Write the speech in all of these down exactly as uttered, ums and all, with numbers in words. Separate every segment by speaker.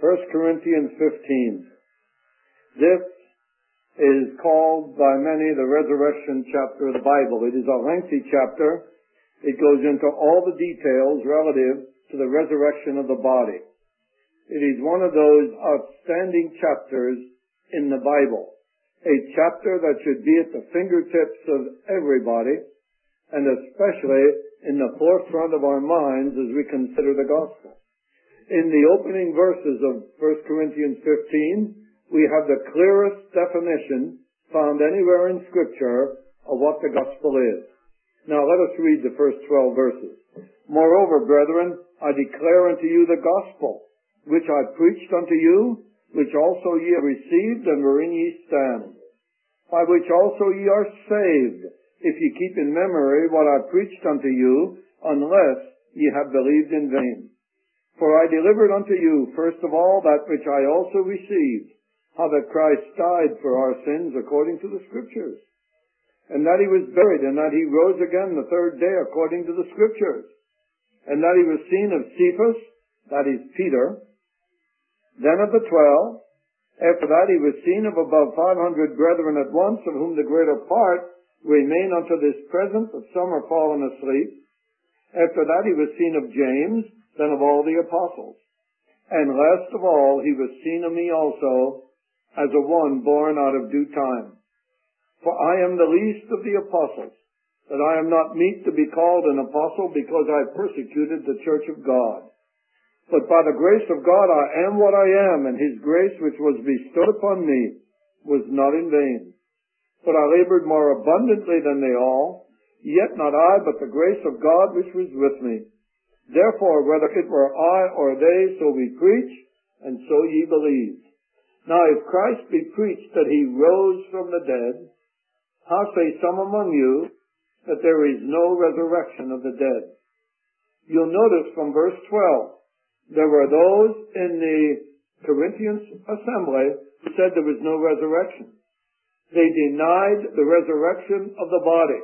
Speaker 1: First Corinthians fifteen. This is called by many the resurrection chapter of the Bible. It is a lengthy chapter. It goes into all the details relative to the resurrection of the body. It is one of those outstanding chapters in the Bible. A chapter that should be at the fingertips of everybody, and especially in the forefront of our minds as we consider the gospel. In the opening verses of First Corinthians fifteen, we have the clearest definition found anywhere in Scripture of what the gospel is. Now let us read the first twelve verses. Moreover, brethren, I declare unto you the gospel, which I preached unto you, which also ye have received, and wherein ye stand, by which also ye are saved, if ye keep in memory what I preached unto you, unless ye have believed in vain. For I delivered unto you, first of all, that which I also received, how that Christ died for our sins according to the Scriptures, and that he was buried, and that he rose again the third day according to the Scriptures, and that he was seen of Cephas, that is Peter, then of the twelve. After that he was seen of above five hundred brethren at once, of whom the greater part remain unto this present, but some are fallen asleep. After that he was seen of James, then of all the apostles. And last of all he was seen of me also, as a one born out of due time. For I am the least of the apostles, that I am not meet to be called an apostle, because I persecuted the church of God. But by the grace of God I am what I am, and his grace which was bestowed upon me was not in vain. But I labored more abundantly than they all, yet not I, but the grace of God which was with me. Therefore, whether it were I or they, so we preach, and so ye believed. Now if Christ be preached that he rose from the dead, how say some among you that there is no resurrection of the dead? You'll notice from verse twelve, there were those in the Corinthian assembly who said there was no resurrection. They denied the resurrection of the body.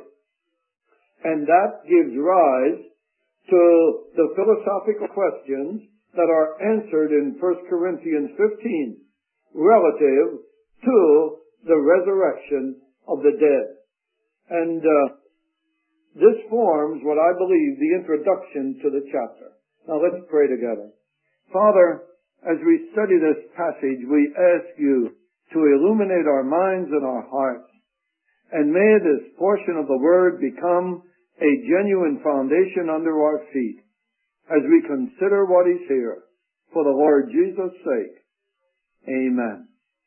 Speaker 1: And that gives rise to the philosophical questions that are answered in First Corinthians fifteen relative to the resurrection of the dead. And uh, this forms what I believe the introduction to the chapter. Now let's pray together. Father, as we study this passage, we ask you to illuminate our minds and our hearts, and may this portion of the Word become a genuine foundation under our feet as we consider what is here. For the Lord Jesus' sake. Amen.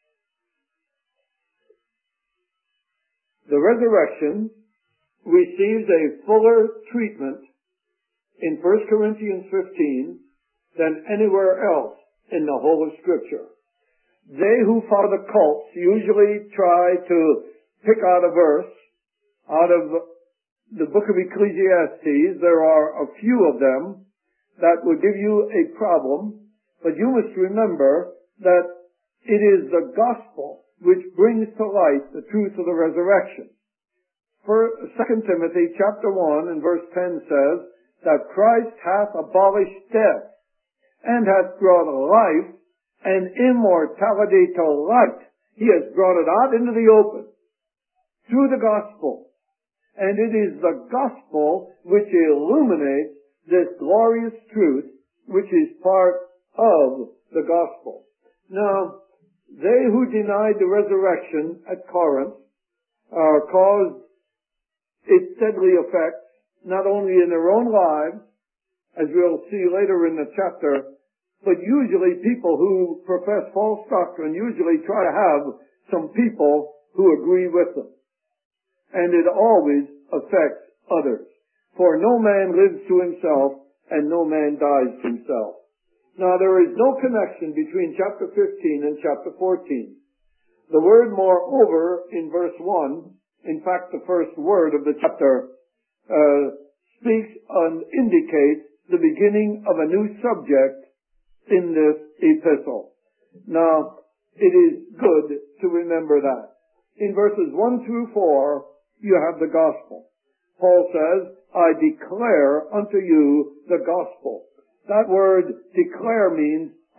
Speaker 1: The resurrection receives a fuller treatment in First Corinthians fifteen than anywhere else in the whole of Scripture. They who follow the cults usually try to pick out a verse out of the book of Ecclesiastes. There are a few of them that will give you a problem, but you must remember that it is the gospel which brings to light the truth of the resurrection. For Second Timothy chapter one and verse ten says that Christ hath abolished death, and hath brought life and immortality to light. He has brought it out into the open through the gospel. And it is the gospel which illuminates this glorious truth, which is part of the gospel. Now, they who denied the resurrection at Corinth uh, caused its deadly effects not only in their own lives, as we'll see later in the chapter, but usually people who profess false doctrine usually try to have some people who agree with them. And it always affects others. For no man lives to himself, and no man dies to himself. Now there is no connection between chapter fifteen and chapter fourteen. The word moreover in verse one, in fact the first word of the chapter, uh, speaks and indicates the beginning of a new subject in this epistle. Now, it is good to remember that. In verses one through four, you have the gospel. Paul says, I declare unto you the gospel. That word declare means,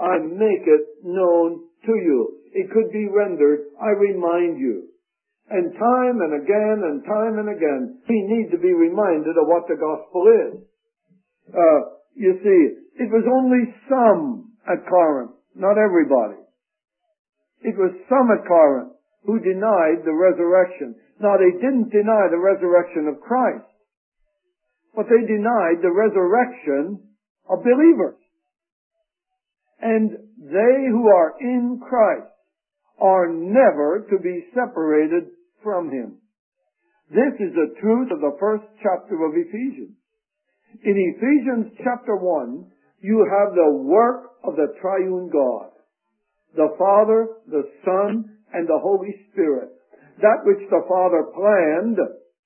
Speaker 1: I make it known to you. It could be rendered, I remind you. And time and again and time and again, we need to be reminded of what the gospel is. Uh, you see, it was only some at Corinth, not everybody. It was some at Corinth who denied the resurrection. Now, they didn't deny the resurrection of Christ, but they denied the resurrection of believers. And they who are in Christ are never to be separated from Him. This is the truth of the first chapter of Ephesians. In Ephesians chapter one, you have the work of the triune God, the Father, the Son, and the Holy Spirit. That which the Father planned,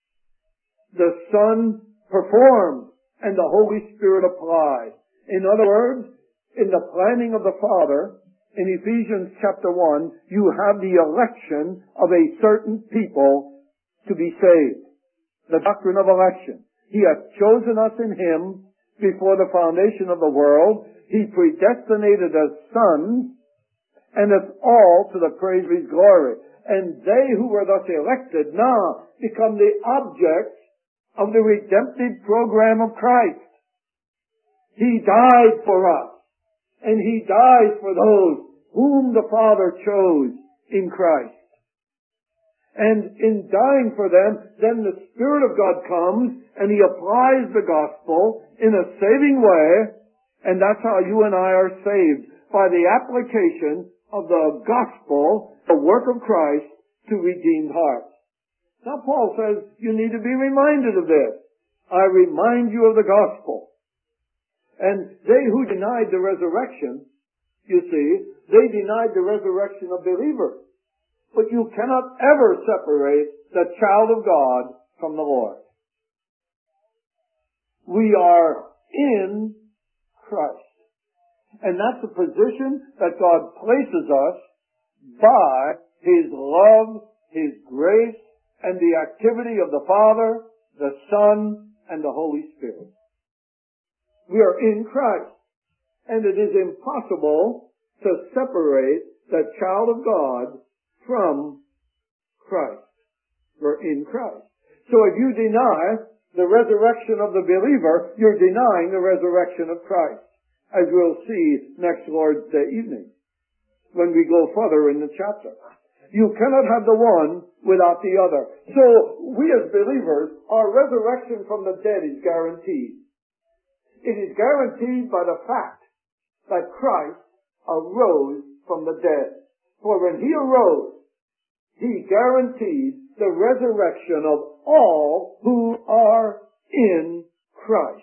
Speaker 1: the Son performed, and the Holy Spirit applied. In other words, in the planning of the Father, in Ephesians chapter one, you have the election of a certain people to be saved. The doctrine of election. He hath chosen us in Him before the foundation of the world. He predestinated us sons, and it's all to the praise of His glory. And they who were thus elected now become the objects of the redemptive program of Christ. He died for us, and He dies for those whom the Father chose in Christ. And in dying for them, then the Spirit of God comes and He applies the gospel in a saving way, and that's how you and I are saved, by the application of the gospel, the work of Christ, to redeemed hearts. Now Paul says you need to be reminded of this. I remind you of the gospel. And they who denied the resurrection, you see, they denied the resurrection of believers. But you cannot ever separate the child of God from the Lord. We are in Christ. And that's the position that God places us by His love, His grace, and the activity of the Father, the Son, and the Holy Spirit. We are in Christ. And it is impossible to separate the child of God from Christ. We're in Christ. So if you deny the resurrection of the believer, you're denying the resurrection of Christ, as we'll see next Lord's Day evening, when we go further in the chapter. You cannot have the one without the other. So we as believers, our resurrection from the dead is guaranteed. It is guaranteed by the fact that Christ arose from the dead. For when He arose, He guaranteed the resurrection of all who are in Christ.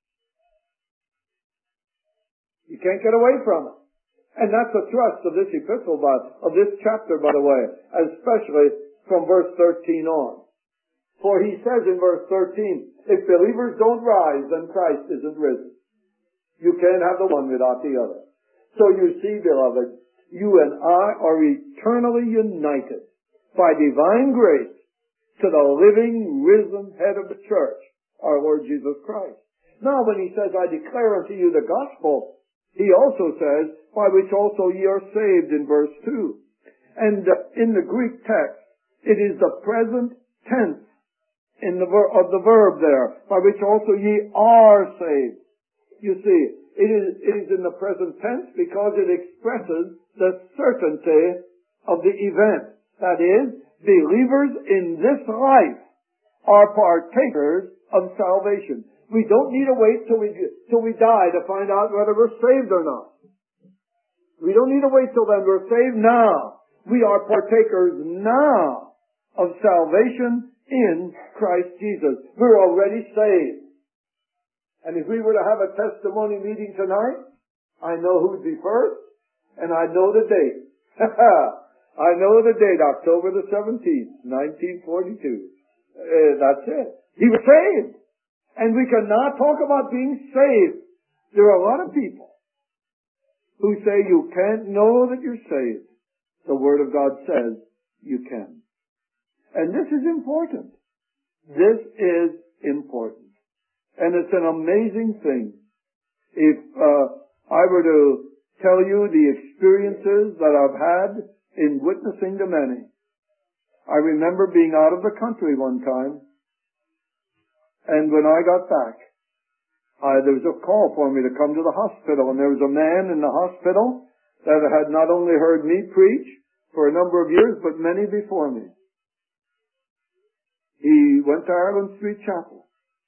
Speaker 1: You can't get away from it. And that's the thrust of this epistle, of this chapter, by the way, especially from verse thirteen on. For he says in verse thirteen, if believers don't rise, then Christ isn't risen. You can't have the one without the other. So you see, beloved, you and I are eternally united by divine grace to the living, risen head of the church, our Lord Jesus Christ. Now when he says, I declare unto you the gospel, he also says, by which also ye are saved, in verse two. And in the Greek text, it is the present tense in the ver- of the verb there, by which also ye are saved. You see, it is, it is in the present tense because it expresses the certainty of the event. That is, believers in this life are partakers of salvation. We don't need to wait till we, till we die to find out whether we're saved or not. We don't need to wait till then. We're saved now. We are partakers now of salvation in Christ Jesus. We're already saved. And if we were to have a testimony meeting tonight, I know who'd be first, and I know the date. I know the date, October the seventeenth, nineteen forty-two. Uh, that's it. He was saved. And we cannot talk about being saved. There are a lot of people who say you can't know that you're saved. The Word of God says you can. And this is important. This is important. And it's an amazing thing. If uh, I were to tell you the experiences that I've had in witnessing to many. I remember being out of the country one time, and when I got back, I, there was a call for me to come to the hospital, and there was a man in the hospital that had not only heard me preach for a number of years, but many before me. He went to Ireland Street Chapel.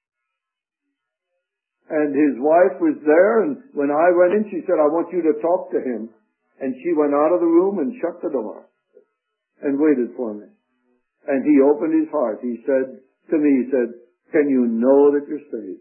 Speaker 1: And his wife was there, and when I went in, she said, I want you to talk to him. And she went out of the room and shut the door and waited for me. And he opened his heart. He said to me, he said, can you know that you're saved?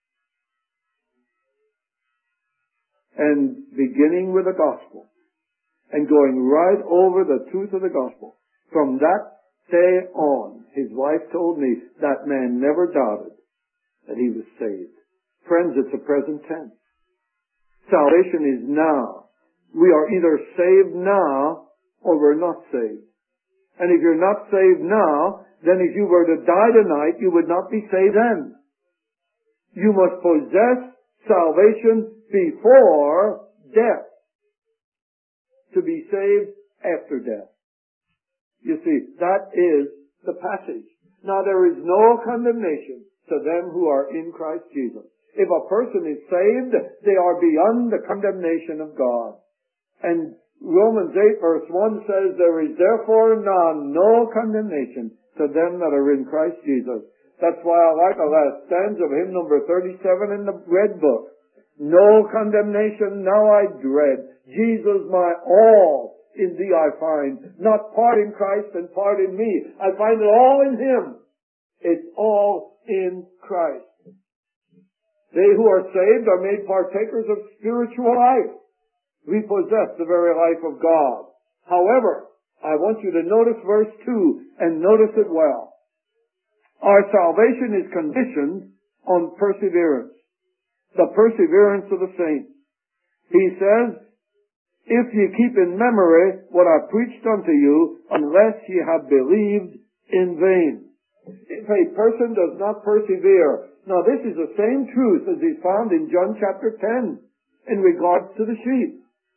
Speaker 1: And beginning with the gospel and going right over the truth of the gospel, from that day on, his wife told me that man never doubted that he was saved. Friends, it's a present tense. Salvation is now. We are either saved now or we're not saved. And if you're not saved now, then if you were to die tonight, you would not be saved then. You must possess salvation before death to be saved after death. You see, that is the passage. Now there is no condemnation to them who are in Christ Jesus. If a person is saved, they are beyond the condemnation of God. And Romans eight verse one says, there is therefore now no condemnation to them that are in Christ Jesus. That's why I like the last stanza of hymn number thirty-seven in the Red Book. No condemnation now I dread. Jesus my all in thee I find. Not part in Christ and part in me. I find it all in him. It's all in Christ. They who are saved are made partakers of spiritual life. We possess the very life of God. However, I want you to notice verse two and notice it well. Our salvation is conditioned on perseverance. The perseverance of the saints. He says, if ye keep in memory what I preached unto you, unless ye have believed in vain. If a person does not persevere, now this is the same truth as is found in John chapter ten in regards to the sheep.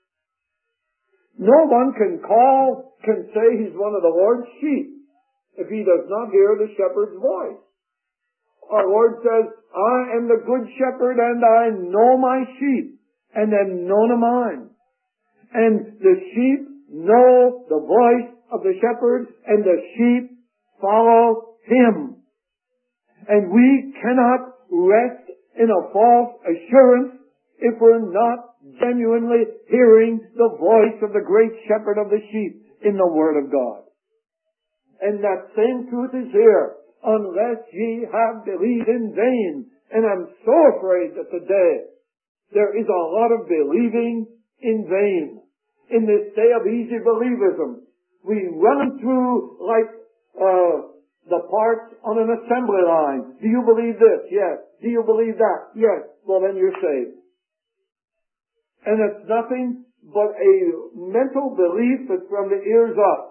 Speaker 1: No one can call, can say he's one of the Lord's sheep if he does not hear the shepherd's voice. Our Lord says, I am the good shepherd and I know my sheep and am known of mine. And the sheep know the voice of the shepherd and the sheep follow him. And we cannot rest in a false assurance if we're not genuinely hearing the voice of the great shepherd of the sheep in the Word of God. And that same truth is here. Unless ye have believed in vain. And I'm so afraid that today there is a lot of believing in vain. In this day of easy believism, we run through like uh, the parts on an assembly line. Do you believe this? Yes. Do you believe that? Yes. Well, then you're saved. And it's nothing but a mental belief that's from the ears up.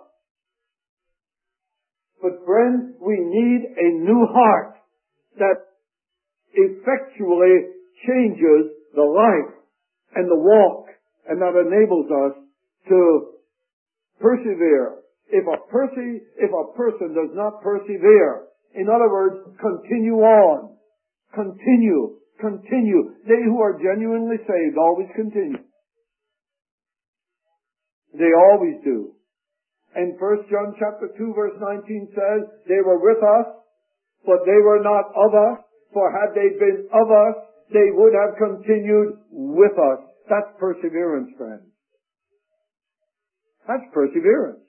Speaker 1: But friends, we need a new heart that effectually changes the life and the walk and that enables us to persevere. If a, perse- if a person does not persevere, in other words, continue on, continue, continue. They who are genuinely saved always continue. They always do. And First John chapter two verse nineteen says, they were with us, but they were not of us, for had they been of us, they would have continued with us. That's perseverance, friends. That's perseverance.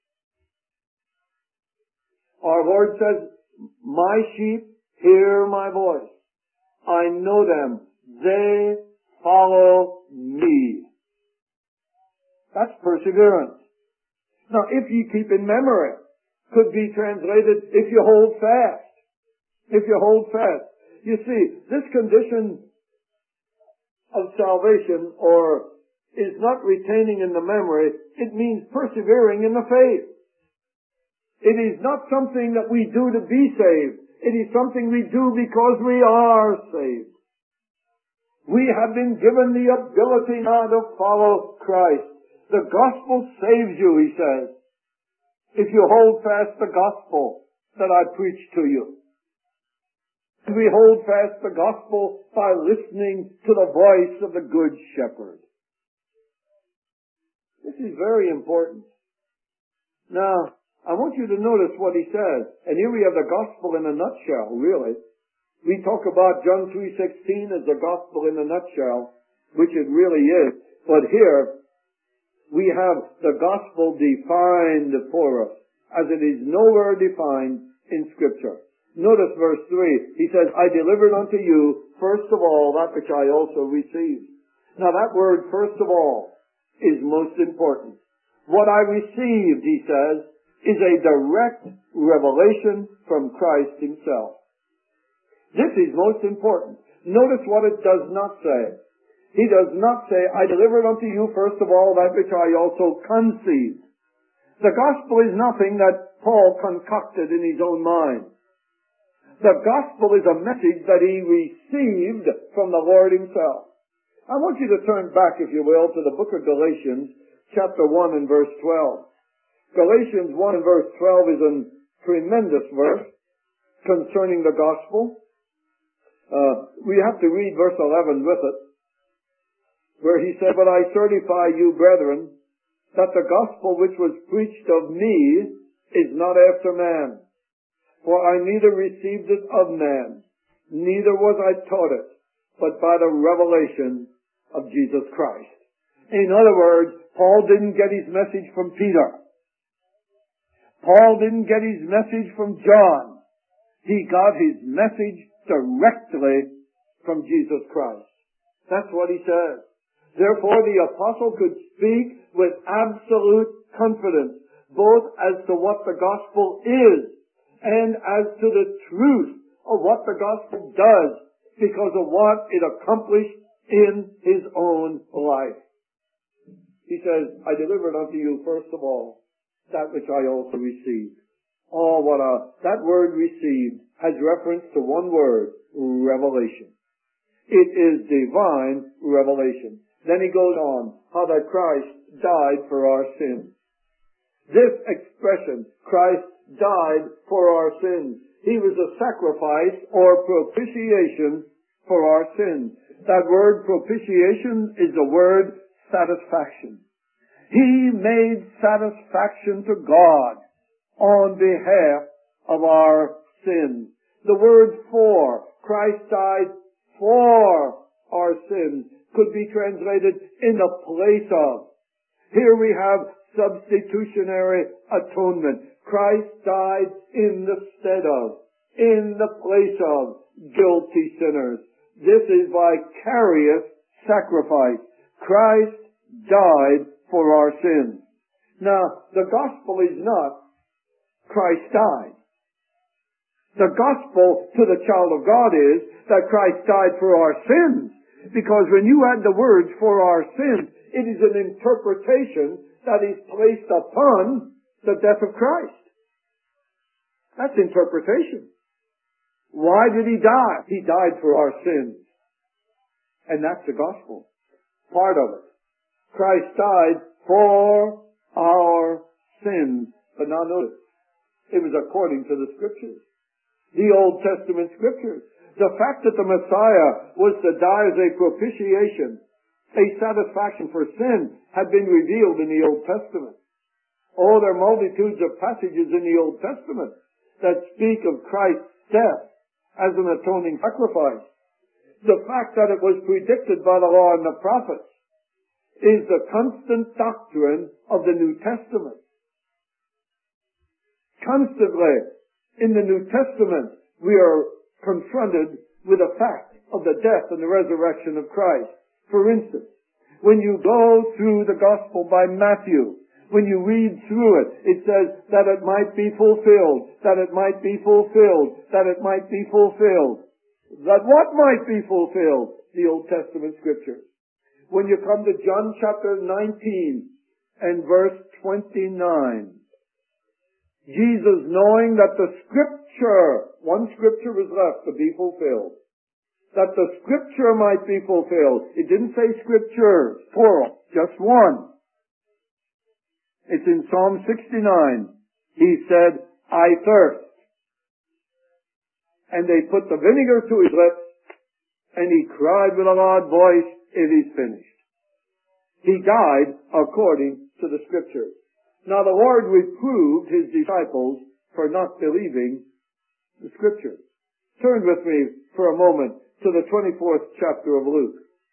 Speaker 1: Our Lord says, my sheep hear my voice. I know them. They follow me. That's perseverance. Now, if ye keep in memory, could be translated, if you hold fast. If you hold fast. You see, this condition of salvation, or is not retaining in the memory, it means persevering in the faith. It is not something that we do to be saved. It is something we do because we are saved. We have been given the ability now to follow Christ. The gospel saves you, he says, if you hold fast the gospel that I preach to you. And we hold fast the gospel by listening to the voice of the Good Shepherd. This is very important. Now, I want you to notice what he says. And here we have the gospel in a nutshell, really. We talk about John three sixteen as the gospel in a nutshell, which it really is. But here, we have the gospel defined for us, as it is nowhere defined in Scripture. Notice verse three. He says, I delivered unto you, first of all, that which I also received. Now that word, first of all, is most important. What I received, he says, is a direct revelation from Christ himself. This is most important. Notice what it does not say. He does not say, I delivered unto you first of all that which I also conceived. The gospel is nothing that Paul concocted in his own mind. The gospel is a message that he received from the Lord himself. I want you to turn back, if you will, to the book of Galatians, chapter one and verse twelve. Galatians one and verse twelve is a tremendous verse concerning the gospel. Uh, we have to read verse eleven with it, where he said, But I certify you, brethren, that the gospel which was preached of me is not after man. For I neither received it of man, neither was I taught it, but by the revelation of Jesus Christ. In other words, Paul didn't get his message from Peter. Paul didn't get his message from John. He got his message directly from Jesus Christ. That's what he says. Therefore, the apostle could speak with absolute confidence, both as to what the gospel is and as to the truth of what the gospel does, because of what it accomplished in his own life. He says, I delivered unto you first of all that which I also received. Oh, what a, that word received has reference to one word, revelation. It is divine revelation. Then he goes on, how that Christ died for our sins. This expression, Christ died for our sins. He was a sacrifice or propitiation for our sins. That word propitiation is the word satisfaction. He made satisfaction to God on behalf of our sins. The word for, Christ died for our sins, could be translated in the place of. Here we have substitutionary atonement. Christ died in the stead of, in the place of guilty sinners. This is vicarious sacrifice. Christ died for our sins. Now, the gospel is not Christ died. The gospel to the child of God is that Christ died for our sins. Because when you add the words for our sins, it is an interpretation that is placed upon the death of Christ. That's interpretation. Why did he die? He died for our sins. And that's the gospel. Part of it. Christ died for our sins. But now notice, it was according to the Scriptures. The Old Testament Scriptures. The fact that the Messiah was to die as a propitiation, a satisfaction for sin, had been revealed in the Old Testament. Oh, there are multitudes of passages in the Old Testament that speak of Christ's death as an atoning sacrifice. The fact that it was predicted by the law and the prophets is the constant doctrine of the New Testament. Constantly, in the New Testament, we are confronted with the fact of the death and the resurrection of Christ. For instance, when you go through the Gospel by Matthew, when you read through it, it says that it might be fulfilled, that it might be fulfilled, that it might be fulfilled. That what might be fulfilled? The Old Testament Scriptures. When you come to John chapter nineteen and verse twenty-nine, Jesus, knowing that the Scripture, one Scripture was left to be fulfilled, that the scripture might be fulfilled. It didn't say scriptures, plural, just one. It's in Psalm sixty-nine. He said, I thirst. And they put the vinegar to his lips, and he cried with a loud voice, it is finished. He died according to the scriptures. Now the Lord reproved his disciples for not believing the scriptures. Turn with me for a moment to the twenty-fourth chapter of Luke.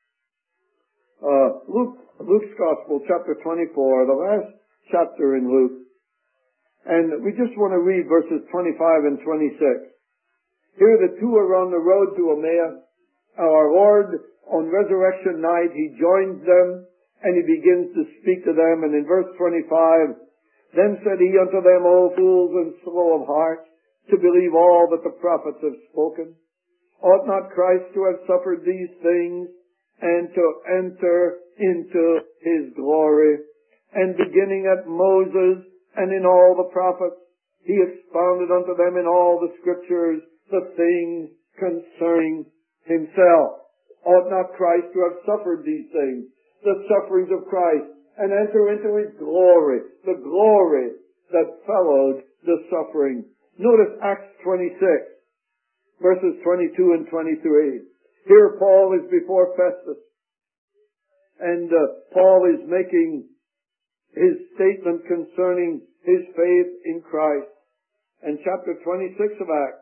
Speaker 1: Uh, Luke, Luke's Gospel, chapter twenty-four, the last chapter in Luke. And we just want to read verses twenty-five and twenty-six. Here the two are on the road to Emmaus. Our Lord, on resurrection night, he joins them, and he begins to speak to them. And in verse twenty-five, then said he unto them, O fools and slow of heart, to believe all that the prophets have spoken. Ought not Christ to have suffered these things, and to enter into his glory? And beginning at Moses, and in all the prophets, he expounded unto them in all the scriptures the things concerning himself. Ought not Christ to have suffered these things, the sufferings of Christ, and enter into his glory, the glory that followed the suffering? Notice Acts twenty-six, verses twenty-two and twenty-three. Here Paul is before Festus, and uh, Paul is making his statement concerning his faith in Christ. And chapter twenty-six of Acts,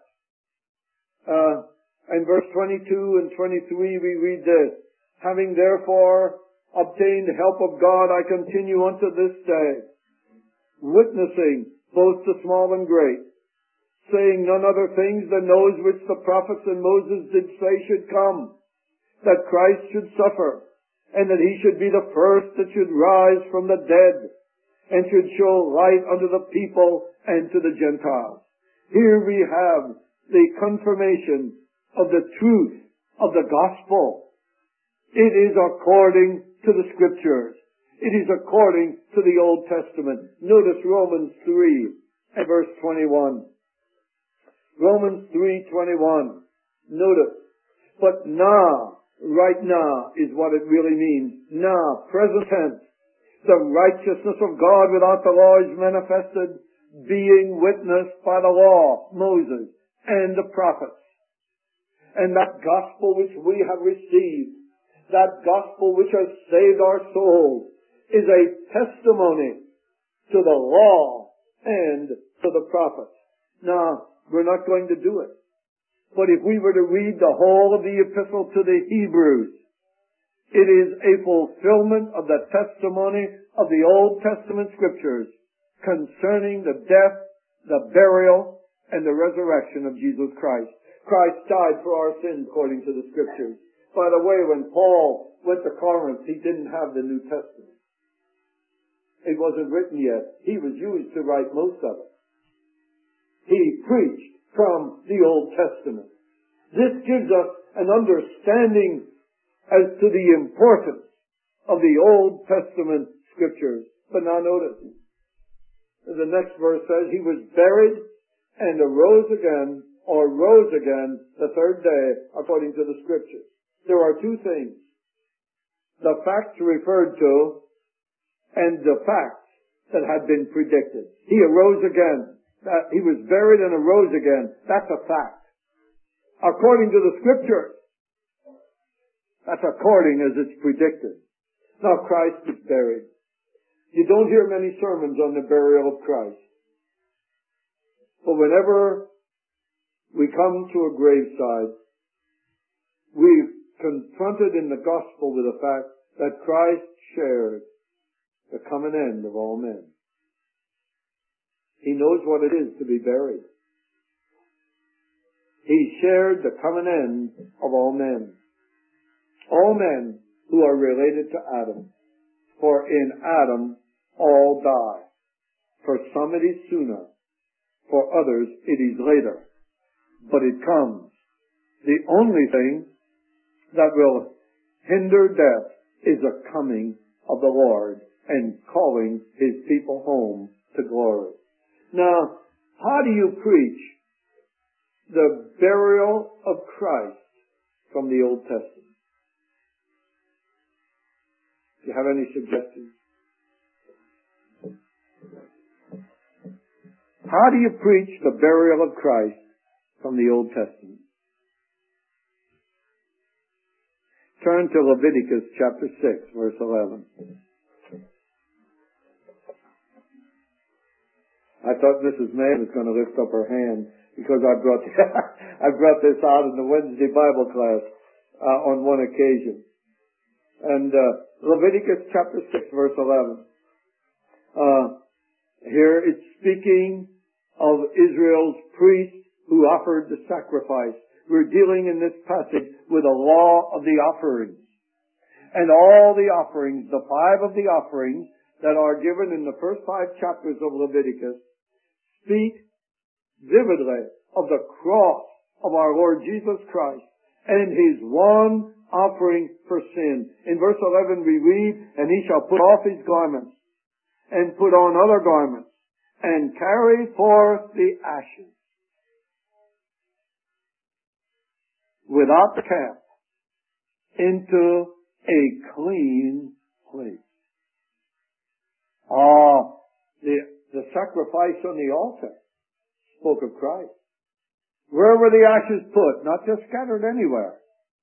Speaker 1: uh, and verse twenty-two and twenty-three, we read this. Having therefore obtained help of God, I continue unto this day, witnessing both to small and great, saying none other things than those which the prophets and Moses did say should come, that Christ should suffer, and that he should be the first that should rise from the dead, and should show light unto the people and to the Gentiles. Here we have the confirmation of the truth of the gospel. It is according to the scriptures. It is according to the Old Testament. Notice Romans three and verse twenty-one. Romans three twenty-one. Notice. But now, right now is what it really means. Now, present tense. The righteousness of God without the law is manifested, being witnessed by the law, Moses, and the prophets. And that gospel which we have received, that gospel which has saved our souls, is a testimony to the law and to the prophets. Now, we're not going to do it. But if we were to read the whole of the epistle to the Hebrews, it is a fulfillment of the testimony of the Old Testament scriptures concerning the death, the burial, and the resurrection of Jesus Christ. Christ died for our sins according to the scriptures. By the way, when Paul went to Corinth, he didn't have the New Testament. It wasn't written yet. He was used to write most of it. He preached from the Old Testament. This gives us an understanding as to the importance of the Old Testament scriptures. But now notice, the next verse says, he was buried and arose again, or rose again the third day, according to the scriptures. There are two things. The facts referred to and the facts that had been predicted. He arose again. That he was buried and arose again. That's a fact. According to the scriptures. That's according as it's predicted. Now Christ is buried. You don't hear many sermons on the burial of Christ. But whenever we come to a graveside, we're confronted in the gospel with the fact that Christ shared the common end of all men. He knows what it is to be buried. He shared the common end of all men. All men who are related to Adam. For in Adam all die. For some it is sooner. For others it is later. But it comes. The only thing that will hinder death is the coming of the Lord and calling his people home to glory. Now, how do you preach the burial of Christ from the Old Testament? Do you have any suggestions? How do you preach the burial of Christ from the Old Testament? Turn to Leviticus chapter six, verse eleven. I thought Missus May was going to lift up her hand because I brought I brought this out in the Wednesday Bible class uh, on one occasion. And uh, Leviticus chapter six, verse eleven. Uh, here it's speaking of Israel's priests who offered the sacrifice. We're dealing in this passage with a law of the offerings. And all the offerings, the five of the offerings that are given in the first five chapters of Leviticus, speak vividly of the cross of our Lord Jesus Christ and His one offering for sin. In verse eleven we read, "And he shall put off his garments and put on other garments and carry forth the ashes without the camp into a clean place." Ah, the, the sacrifice on the altar spoke of Christ. Where were the ashes put? Not just scattered anywhere.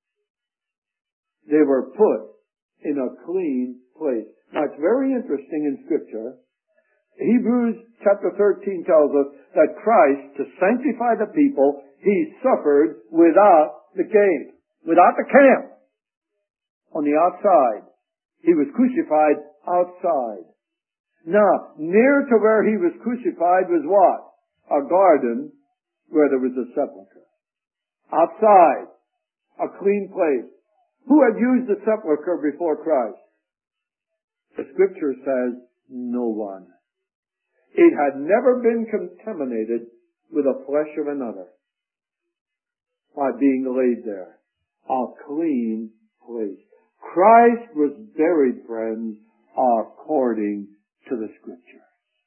Speaker 1: They were put in a clean place. Now it's very interesting in Scripture. Hebrews chapter thirteen tells us that Christ, to sanctify the people, He suffered without the gate, without the camp, on the outside. He was crucified outside. Now, near to where He was crucified was what? A garden where there was a sepulchre. Outside, a clean place. Who had used the sepulchre before Christ? The Scripture says, no one. It had never been contaminated with the flesh of another by being laid there. A clean place. Christ was buried, friends, according to the Scripture.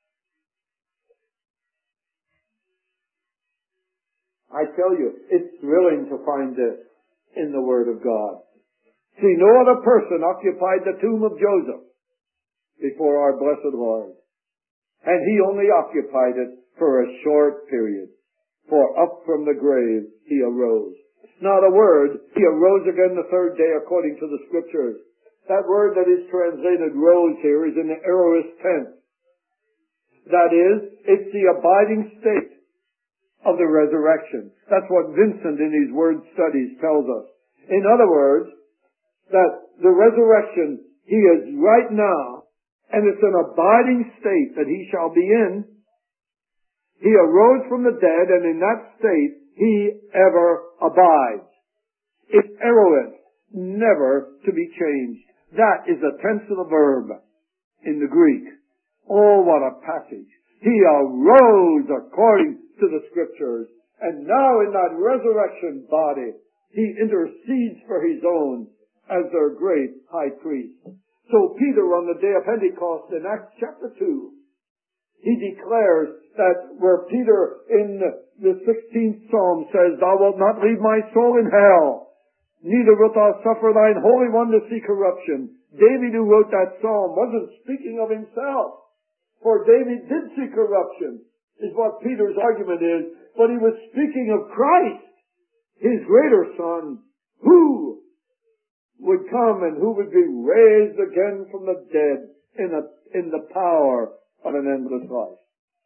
Speaker 1: I tell you, it's thrilling to find this in the Word of God. See, no other person occupied the tomb of Joseph before our blessed Lord. And He only occupied it for a short period. For up from the grave He arose. Now the word, He arose again the third day according to the Scriptures. That word that is translated rose here is in the aorist tense. That is, it's the abiding state of the resurrection. That's what Vincent in his word studies tells us. In other words, that the resurrection, He is right now, and it's an abiding state that He shall be in. He arose from the dead, and in that state, He ever abides. It's aorist, never to be changed. That is the tense of the verb in the Greek. Oh, what a passage. He arose according to the Scriptures, and now in that resurrection body, He intercedes for His own as their great high priest. So Peter on the day of Pentecost in Acts chapter two, he declares that where Peter in the sixteenth Psalm says, "Thou wilt not leave my soul in hell, neither wilt thou suffer thine Holy One to see corruption." David, who wrote that psalm, wasn't speaking of himself, for David did see corruption, is what Peter's argument is, but he was speaking of Christ, His greater Son, who would come and who would be raised again from the dead in, a, in the power of an endless life.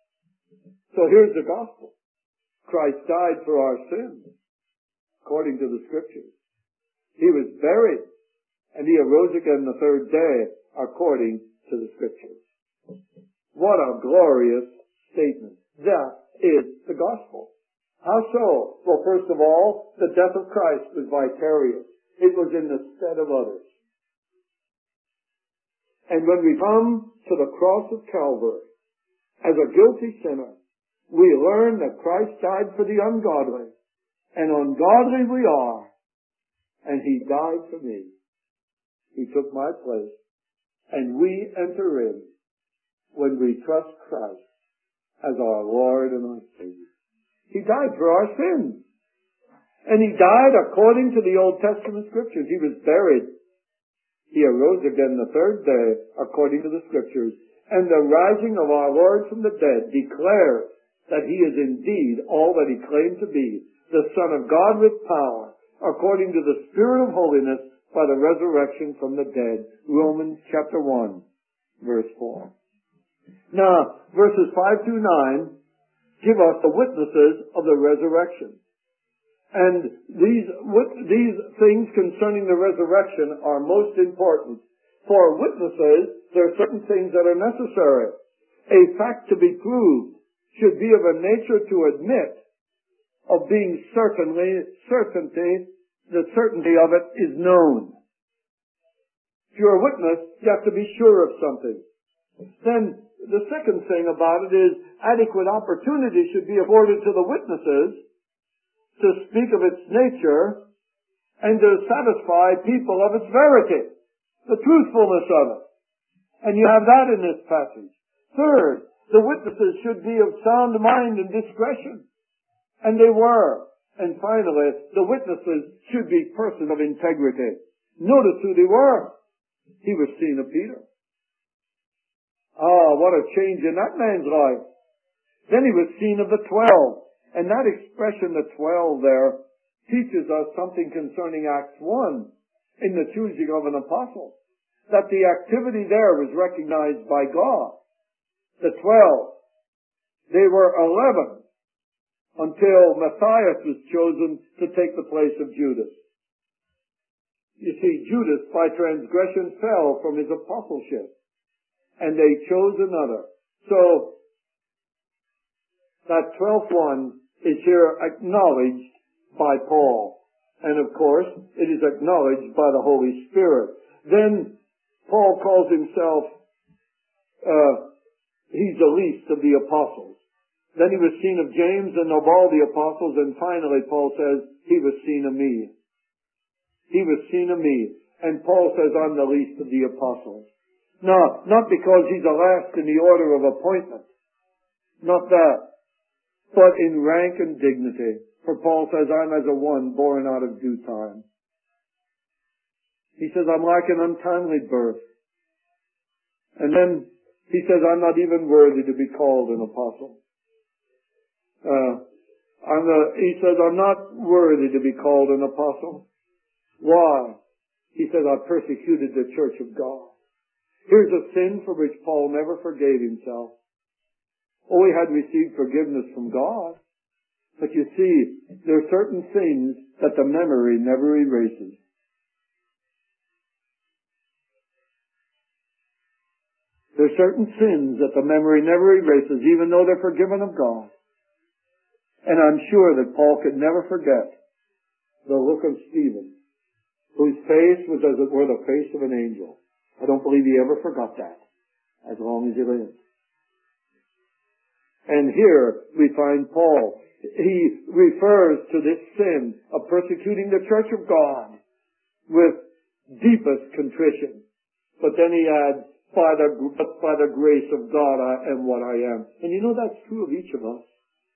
Speaker 1: So here's the gospel. Christ died for our sins, according to the Scriptures. He was buried, and He arose again the third day, according to the Scriptures. What a glorious statement. That is the gospel. How so? Well, first of all, the death of Christ was vicarious. It was in the stead of others. And when we come to the cross of Calvary, as a guilty sinner, we learn that Christ died for the ungodly, and ungodly we are, and He died for me. He took my place, and we enter in when we trust Christ as our Lord and our Savior. He died for our sins. And he died according to the Old Testament scriptures. He was buried. He arose again the third day according to the scriptures. And the rising of our Lord from the dead declares that he is indeed all that he claimed to be, the Son of God with power, according to the Spirit of holiness by the resurrection from the dead. Romans chapter one, verse four. Now, verses five through nine give us the witnesses of the resurrection. And these, these things concerning the resurrection are most important. For witnesses, there are certain things that are necessary. A fact to be proved should be of a nature to admit of being certainly, certainty, the certainty of it is known. If you're a witness, you have to be sure of something. Then, the second thing about it is adequate opportunity should be afforded to the witnesses to speak of its nature and to satisfy people of its verity, the truthfulness of it. And you have that in this passage. Third, the witnesses should be of sound mind and discretion. And they were. And finally, the witnesses should be persons of integrity. Notice who they were. He was seen of Peter. Ah, what a change in that man's life. Then he was seen of the twelve. And that expression, the twelve there, teaches us something concerning Acts one in the choosing of an apostle. That the activity there was recognized by God. The twelve. They were eleven until Matthias was chosen to take the place of Judas. You see, Judas by transgression fell from his apostleship. And they chose another. So, that twelfth one is here acknowledged by Paul. And of course, it is acknowledged by the Holy Spirit. Then, Paul calls himself, uh, he's the least of the apostles. Then he was seen of James and of all the apostles, and finally Paul says, he was seen of me. He was seen of me. And Paul says, I'm the least of the apostles. No, not because he's the last in the order of appointment. Not that. But in rank and dignity. For Paul says, I'm as a one born out of due time. He says, I'm like an untimely birth. And then he says, I'm not even worthy to be called an apostle. Uh, I'm the, he says, I'm not worthy to be called an apostle. Why? He says, I persecuted the church of God. Here's a sin for which Paul never forgave himself. Oh, he had received forgiveness from God. But you see, there are certain things that the memory never erases. There are certain sins that the memory never erases, even though they're forgiven of God. And I'm sure that Paul could never forget the look of Stephen, whose face was as it were the face of an angel. I don't believe he ever forgot that, as long as he lived. And here we find Paul. He refers to this sin of persecuting the church of God with deepest contrition. But then he adds, by the, by the grace of God I am what I am. And you know that's true of each of us.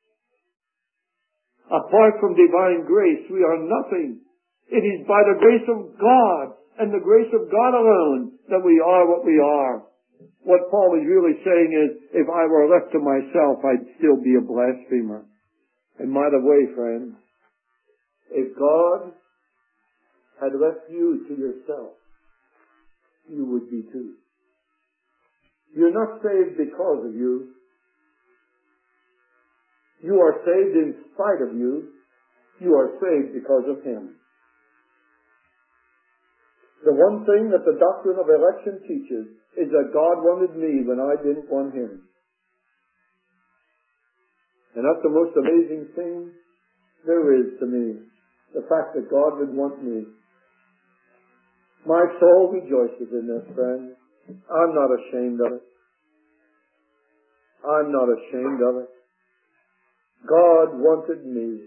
Speaker 1: Apart from divine grace, we are nothing. It is by the grace of God and the grace of God alone that we are what we are. What Paul is really saying is, if I were left to myself, I'd still be a blasphemer. And by the way, friends, if God had left you to yourself, you would be too. You're not saved because of you. You are saved in spite of you. You are saved because of Him. The one thing that the doctrine of election teaches is that God wanted me when I didn't want Him. And that's the most amazing thing there is to me. The fact that God would want me. My soul rejoices in this, friends. I'm not ashamed of it. I'm not ashamed of it. God wanted me.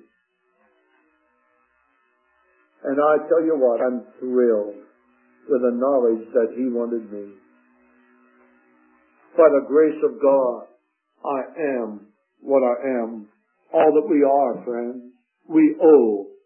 Speaker 1: And I tell you what, I'm thrilled with the knowledge that He wanted me. By the grace of God, I am what I am. All that we are, friends, we owe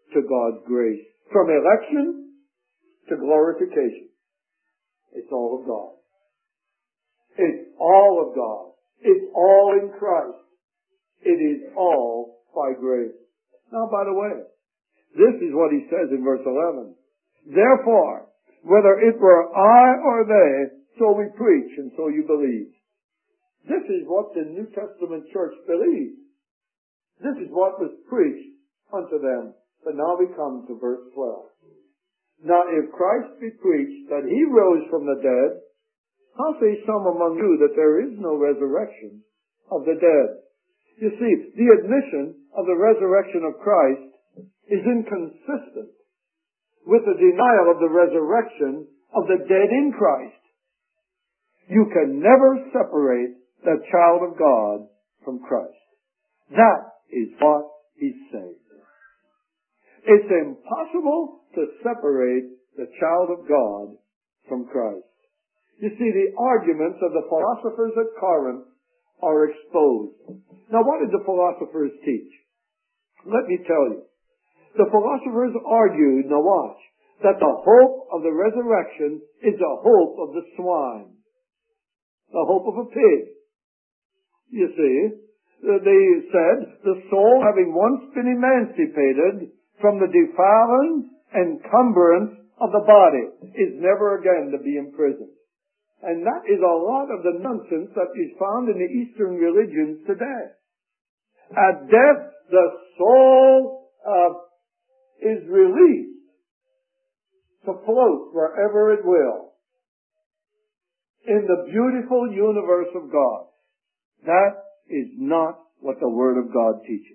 Speaker 1: to God's grace. From election to glorification. It's all of God. It's all of God. It's all in Christ. It is all by grace. Now, by the way, this is what he says in verse eleven. Therefore, whether it were I or they, so we preach and so you believe. This is what the New Testament church believed. This is what was preached unto them. But now we come to verse twelve. Now if Christ be preached that he rose from the dead, how say some among you that there is no resurrection of the dead? You see, the admission of the resurrection of Christ is inconsistent with the denial of the resurrection of the dead in Christ. You can never separate the child of God from Christ. That is what he's saying. It's impossible to separate the child of God from Christ. You see, the arguments of the philosophers at Corinth are exposed. Now, what did the philosophers teach? Let me tell you. The philosophers argued, now watch, that the hope of the resurrection is the hope of the swine. The hope of a pig. You see, they said the soul, having once been emancipated from the defiling encumbrance of the body, is never again to be imprisoned. And that is a lot of the nonsense that is found in the Eastern religions today. At death, the soul uh, is released to float wherever it will in the beautiful universe of God. That is not what the Word of God teaches.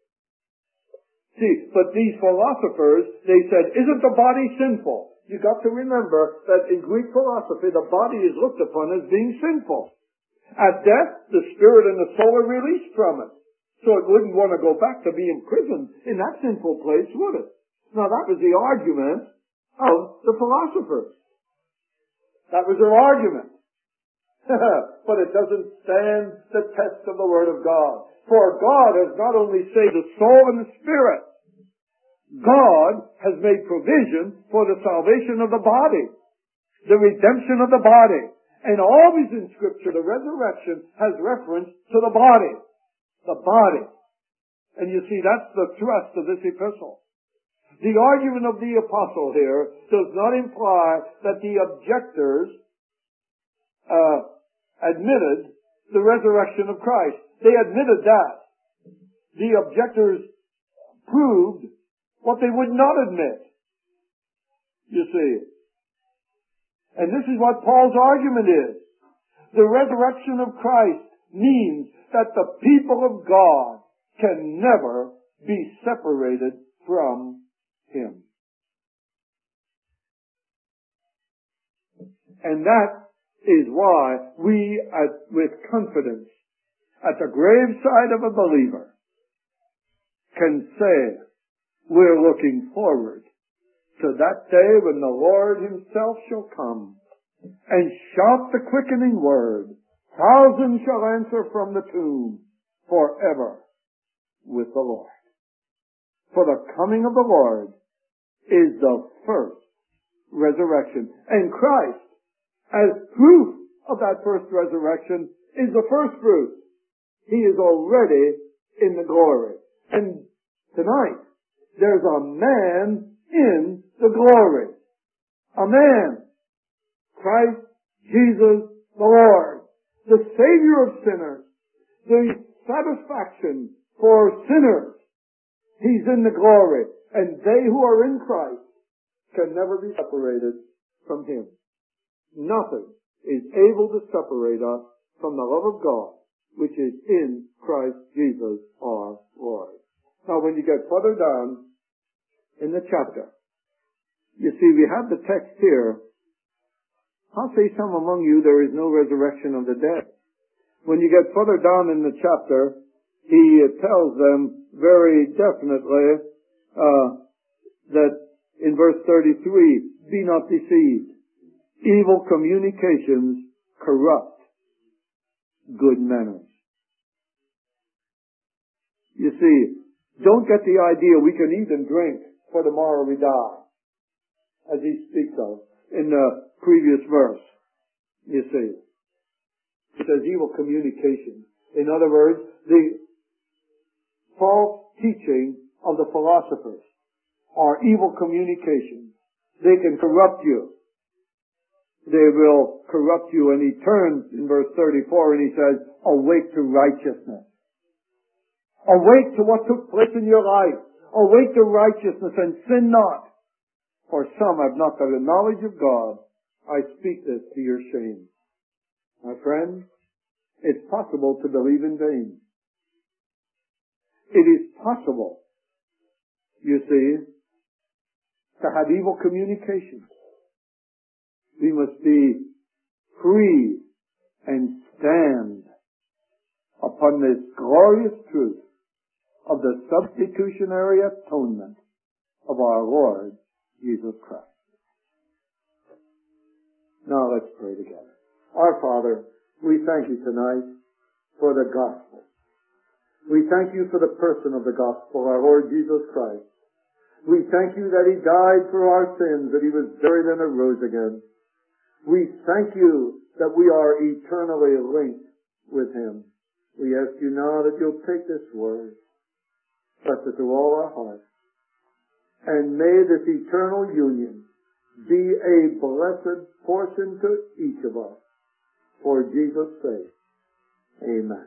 Speaker 1: See, but these philosophers, they said, isn't the body sinful? You got to remember that in Greek philosophy, the body is looked upon as being sinful. At death, the spirit and the soul are released from it. So it wouldn't want to go back to be imprisoned in that sinful place, would it? Now that was the argument of the philosophers. That was their argument. But it doesn't stand the test of the Word of God. For God has not only saved the soul and the spirit, God has made provision for the salvation of the body, the redemption of the body. And always in Scripture, the resurrection has reference to the body. The body. And you see, that's the thrust of this epistle. The argument of the apostle here does not imply that the objectors uh, admitted the resurrection of Christ. They admitted that. The objectors proved what they would not admit. You see. And this is what Paul's argument is. The resurrection of Christ means that the people of God can never be separated from Him. And that is why we, at, with confidence, at the graveside of a believer, can say, we're looking forward to that day when the Lord Himself shall come and shout the quickening word. Thousands shall answer from the tomb forever with the Lord. For the coming of the Lord is the first resurrection. And Christ, as proof of that first resurrection, is the first fruit. He is already in the glory. And tonight, there's a man in the glory. A man. Christ Jesus the Lord. The Savior of sinners. The satisfaction for sinners. He's in the glory. And they who are in Christ can never be separated from Him. Nothing is able to separate us from the love of God, which is in Christ Jesus our Lord. Now when you get further down in the chapter, you see we have the text here, how say some among you there is no resurrection of the dead? When you get further down in the chapter, he tells them very definitely uh, that in verse thirty-three, be not deceived. Evil communications corrupt good manners. You see, don't get the idea we can eat and drink for tomorrow we die, as he speaks of in the previous verse. You see, it says evil communication. In other words, the false teaching of the philosophers are evil communications. They can corrupt you. They will corrupt you. And he turns in verse thirty-four and he says, awake to righteousness. Awake to what took place in your life. Awake to righteousness and sin not. For some have not the knowledge of God. I speak this to your shame. My friend, it's possible to believe in vain. It is possible, you see, to have evil communications. We must be free and stand upon this glorious truth of the substitutionary atonement of our Lord Jesus Christ. Now let's pray together. Our Father, we thank you tonight for the gospel. We thank you for the person of the gospel, our Lord Jesus Christ. We thank you that he died for our sins, that he was buried and arose again. We thank you that we are eternally linked with him. We ask you now that you'll take this word, bless it to all our hearts, and may this eternal union be a blessed portion to each of us. For Jesus' sake, amen.